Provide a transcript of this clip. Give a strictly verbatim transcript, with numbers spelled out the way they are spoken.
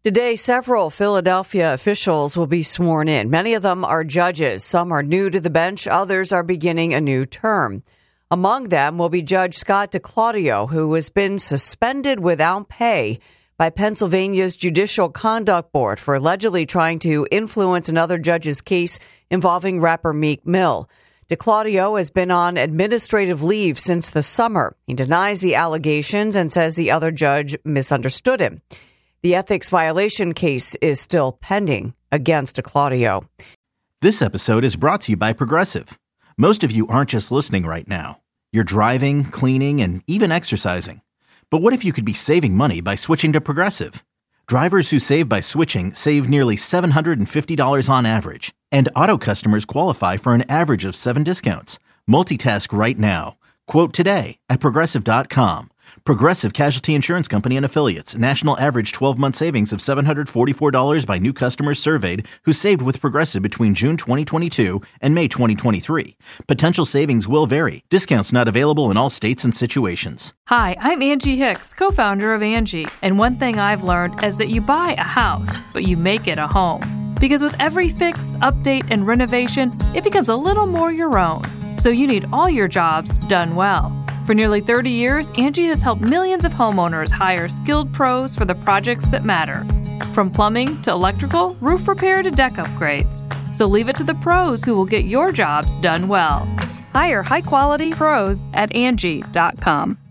Today, several Philadelphia officials will be sworn in. Many of them are judges. Some are new to the bench. Others are beginning a new term. Among them will be Judge Scott DeClaudio, who has been suspended without pay by Pennsylvania's Judicial Conduct Board for allegedly trying to influence another judge's case involving rapper Meek Mill. DeClaudio has been on administrative leave since the summer. He denies the allegations and says the other judge misunderstood him. The ethics violation case is still pending against DeClaudio. This episode is brought to you by Progressive. Most of you aren't just listening right now. You're driving, cleaning, and even exercising. But what if you could be saving money by switching to Progressive? Drivers who save by switching save nearly seven hundred fifty dollars on average. And auto customers qualify for an average of seven discounts. Multitask right now. Quote today at Progressive dot com. Progressive Casualty Insurance Company and Affiliates. National average twelve-month savings of seven hundred forty-four dollars by new customers surveyed who saved with Progressive between June twenty twenty-two and May twenty twenty-three. Potential savings will vary. Discounts not available in all states and situations. Hi, I'm Angie Hicks, co-founder of Angie. And one thing I've learned is that you buy a house, but you make it a home. Because with every fix, update, and renovation, it becomes a little more your own. So you need all your jobs done well. For nearly thirty years, Angie has helped millions of homeowners hire skilled pros for the projects that matter. From plumbing to electrical, roof repair to deck upgrades. So leave it to the pros who will get your jobs done well. Hire high-quality pros at Angie dot com.